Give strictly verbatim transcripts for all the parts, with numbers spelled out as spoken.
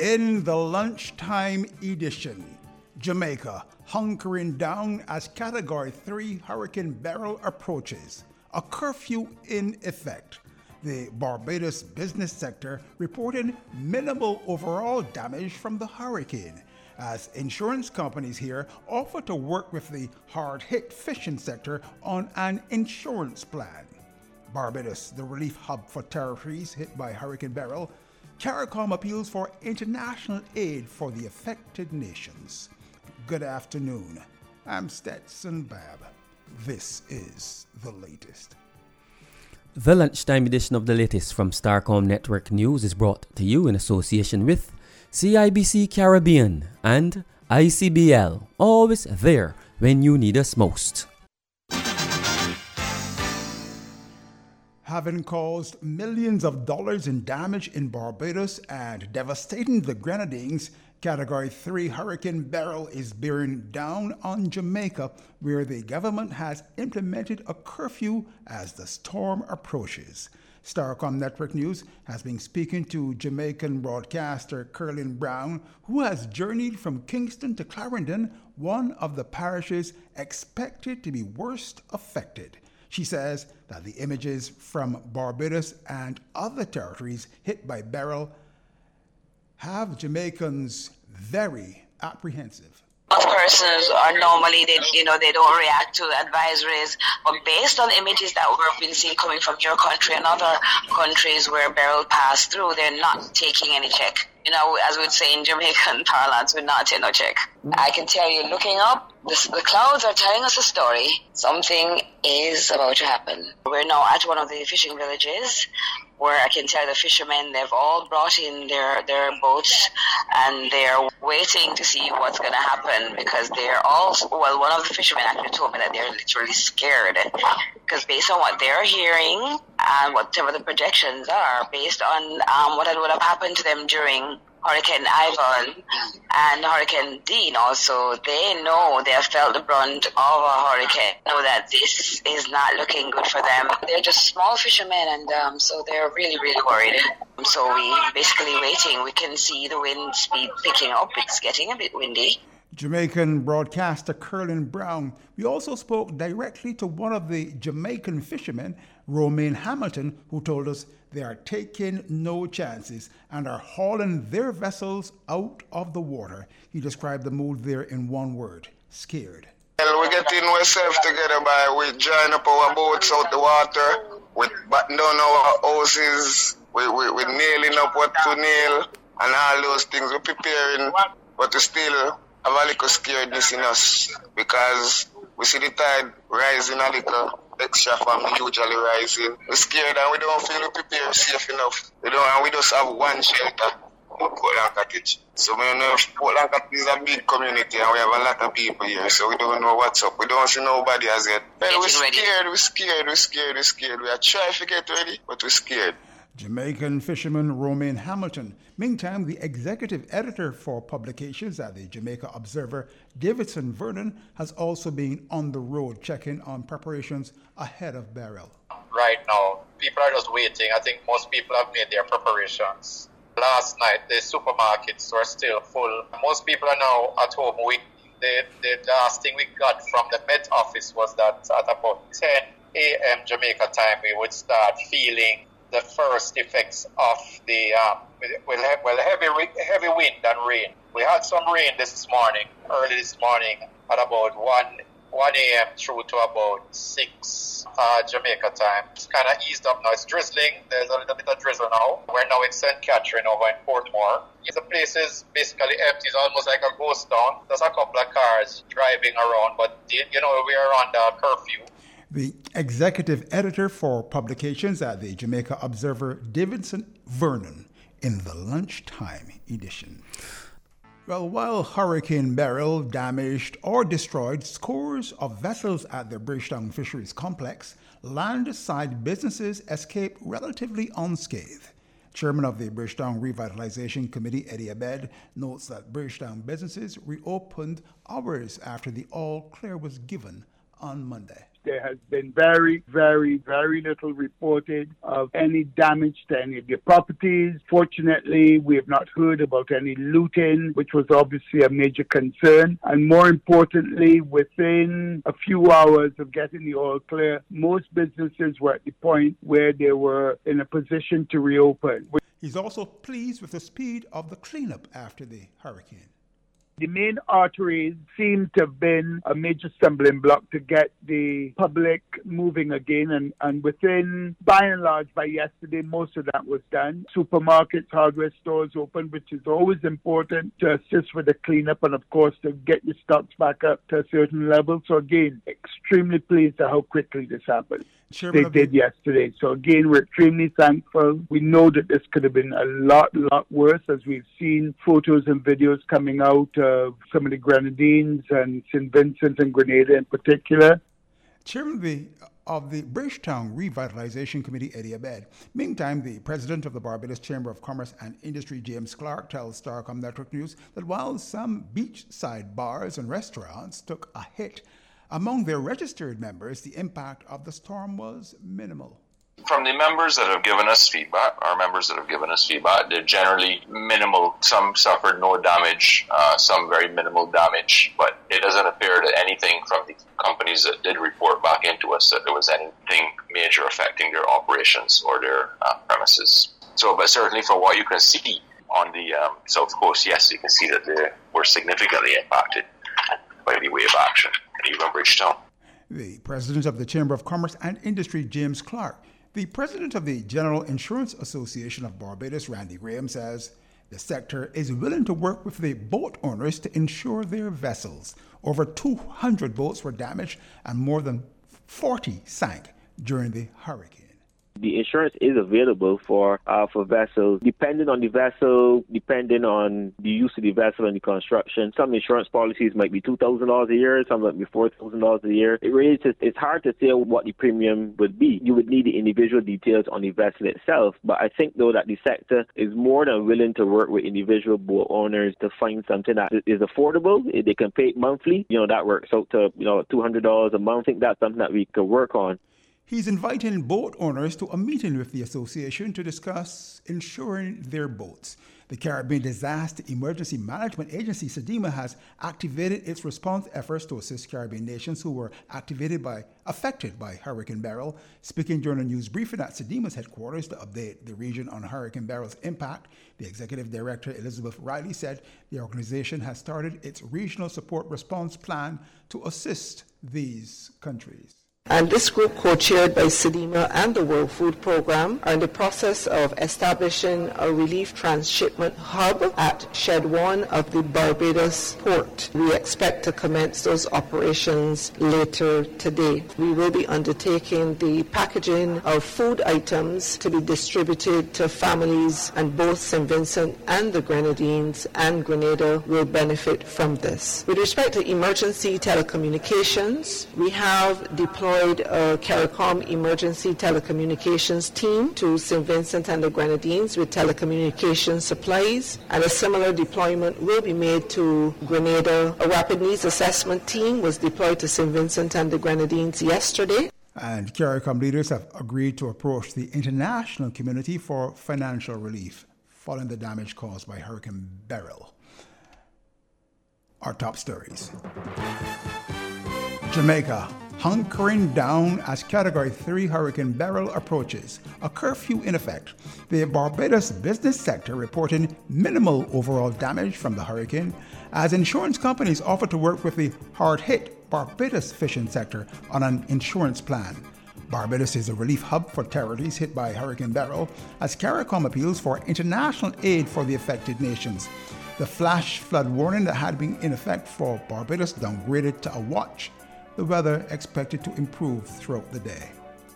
In the lunchtime edition, Jamaica hunkering down as Category three Hurricane Beryl approaches. A curfew in effect. The Barbados business sector reported minimal overall damage from the hurricane, as insurance companies here offer to work with the hard-hit fishing sector on an insurance plan. Barbados, the relief hub for territories hit by Hurricane Beryl, CARICOM appeals for international aid for the affected nations. Good afternoon. I'm Stetson Babb. This is the latest. The lunchtime edition of the latest from Starcom Network News is brought to you in association with C I B C Caribbean and I C B L, always there when you need us most. Having caused millions of dollars in damage in Barbados and devastating the Grenadines, Category three Hurricane Beryl is bearing down on Jamaica, where the government has implemented a curfew as the storm approaches. Starcom Network News has been speaking to Jamaican broadcaster Curlin Brown, who has journeyed from Kingston to Clarendon, one of the parishes expected to be worst affected. She says that the images from Barbados and other territories hit by Beryl have Jamaicans very apprehensive. Most persons are normally, they, you know, they don't react to advisories, but based on images that we've been seeing coming from your country and other countries where Beryl passed through, they're not taking any check. You know, as we'd say in Jamaican parlance, we're not taking no check. I can tell you, looking up, the, the clouds are telling us a story. Something is about to happen. We're now at one of the fishing villages where I can tell the fishermen, they've all brought in their, their boats and they're waiting to see what's going to happen, because they're all, well, one of the fishermen actually told me that they're literally scared, because based on what they're hearing and whatever the projections are, based on um, what would have happened to them during Hurricane Ivan and Hurricane Dean also, they know they have felt the brunt of a hurricane, know that this is not looking good for them. They're just small fishermen, and um, so they're really, really worried. So we basically waiting. We can see the wind speed picking up. It's getting a bit windy. Jamaican broadcaster Curlin Brown. We also spoke directly to one of the Jamaican fishermen, Romaine Hamilton, who told us they are taking no chances and are hauling their vessels out of the water. He described the mood there in one word: scared. Well, we're getting ourselves together by we join up our boats out the water, we batten down our houses, we, we, we're nailing up what to nail and all those things. We're preparing, but we still have a little scaredness in us because we see the tide rising a little extra from the usually rising. We're scared and we don't feel we prepared safe enough. We don't, and we just have one shelter, Portland Cottage. So we know Portland Cottage is a big community and we have a lot of people here, so we don't know what's up. We don't see nobody as yet. Well, we're scared, we're scared, we're scared, we're scared. We are trying to get ready, but we're scared. Jamaican fisherman Romaine Hamilton. Meantime, the executive editor for publications at the Jamaica Observer, Davidson Vernon, has also been on the road checking on preparations ahead of Beryl. Right now, people are just waiting. I think most people have made their preparations. Last night, the supermarkets were still full. Most people are now at home. We, the, the last thing we got from the Met Office was that at about ten a.m. Jamaica time, we would start feeling the first effects of the um, well, well heavy heavy wind and rain. We had some rain this morning, early this morning, at about one a.m. through to about six uh, Jamaica time. It's kind of eased up now. It's drizzling. There's a little bit of drizzle now. We're now in Saint Catherine over in Portmore. The place is basically empty. It's almost like a ghost town. There's a couple of cars driving around, but you know, we are under curfew. The executive editor for publications at the Jamaica Observer, Davidson Vernon, in the lunchtime edition. Well, while Hurricane Beryl damaged or destroyed scores of vessels at the Bridgetown Fisheries Complex, land-side businesses escaped relatively unscathed. Chairman of the Bridgetown Revitalization Committee, Eddie Abed, notes that Bridgetown businesses reopened hours after the all-clear was given on Monday. There has been very, very, very little reported of any damage to any of your properties. Fortunately, we have not heard about any looting, which was obviously a major concern. And more importantly, within a few hours of getting the all clear, most businesses were at the point where they were in a position to reopen. He's also pleased with the speed of the cleanup after the hurricane. The main arteries seem to have been a major stumbling block to get the public moving again. And, and within, by and large, by yesterday, most of that was done. Supermarkets, hardware stores open, which is always important to assist with the cleanup and, of course, to get your stocks back up to a certain level. So, again, extremely pleased at how quickly this happened. Chairman they did the- yesterday. So, again, we're extremely thankful. We know that this could have been a lot, lot worse, as we've seen photos and videos coming out of some of the Grenadines and Saint Vincent and Grenada in particular. Chairman of the, of the Bridgetown Revitalization Committee, Eddie Abed. Meantime, the president of the Barbados Chamber of Commerce and Industry, James Clark, tells Starcom Network News that while some beachside bars and restaurants took a hit, among their registered members, the impact of the storm was minimal. From the members that have given us feedback, our members that have given us feedback, they're generally minimal. Some suffered no damage, uh, some very minimal damage, but it doesn't appear that anything from the companies that did report back into us that there was anything major affecting their operations or their uh, premises. So, but certainly for what you can see on the um, South Coast, yes, you can see that they were significantly impacted by the wave action in even Bridgetown. The president of the Chamber of Commerce and Industry, James Clark. The president of the General Insurance Association of Barbados, Randy Graham, says the sector is willing to work with the boat owners to insure their vessels. Over two hundred boats were damaged and more than forty sank during the hurricane. The insurance is available for uh, for vessels, depending on the vessel, depending on the use of the vessel and the construction. Some insurance policies might be two thousand dollars a year, some might be four thousand dollars a year. It really is, it's hard to say what the premium would be. You would need the individual details on the vessel itself, but I think, though, that the sector is more than willing to work with individual boat owners to find something that is affordable. If they can pay monthly, you know, that works out to, you know, two hundred dollars a month. I think that's something that we could work on. He's inviting boat owners to a meeting with the association to discuss insuring their boats. The Caribbean Disaster Emergency Management Agency, SEDEMA, has activated its response efforts to assist Caribbean nations who were activated by, affected by Hurricane Beryl. Speaking during a news briefing at SEDEMA's headquarters to update the region on Hurricane Beryl's impact, the executive director, Elizabeth Riley, said the organization has started its regional support response plan to assist these countries. And this group, co-chaired by SEDEMA and the World Food Programme, are in the process of establishing a relief transshipment hub at Shed one of the Barbados port. We expect to commence those operations later today. We will be undertaking the packaging of food items to be distributed to families, and both Saint Vincent and the Grenadines and Grenada will benefit from this. With respect to emergency telecommunications, we have deployed a CARICOM emergency telecommunications team to Saint Vincent and the Grenadines with telecommunications supplies, and a similar deployment will be made to Grenada. A rapid needs assessment team was deployed to Saint Vincent and the Grenadines yesterday. And CARICOM leaders have agreed to approach the international community for financial relief following the damage caused by Hurricane Beryl. Our top stories. Jamaica hunkering down as Category three Hurricane Beryl approaches. A curfew in effect. The Barbados business sector reporting minimal overall damage from the hurricane as insurance companies offer to work with the hard-hit Barbados fishing sector on an insurance plan. Barbados is a relief hub for territories hit by Hurricane Beryl as CARICOM appeals for international aid for the affected nations. The flash flood warning that had been in effect for Barbados downgraded to a watch. The weather expected to improve throughout the day.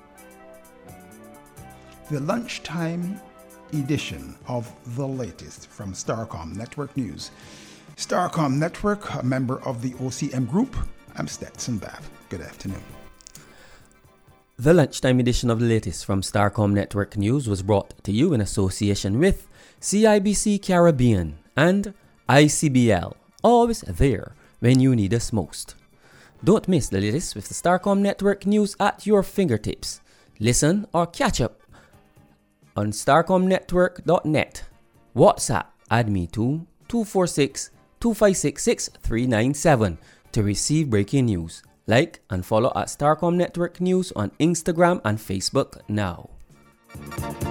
The lunchtime edition of The Latest from Starcom Network News. Starcom Network, a member of the O C M Group. I'm Stetson Babb. Good afternoon. The lunchtime edition of The Latest from Starcom Network News was brought to you in association with C I B C Caribbean and I C B L, always there when you need us most. Don't miss the latest with the Starcom Network news at your fingertips. Listen or catch up on starcom network dot net. WhatsApp add me to two four six, two five six, six three nine seven to receive breaking news. Like and follow at Starcom Network News on Instagram and Facebook now.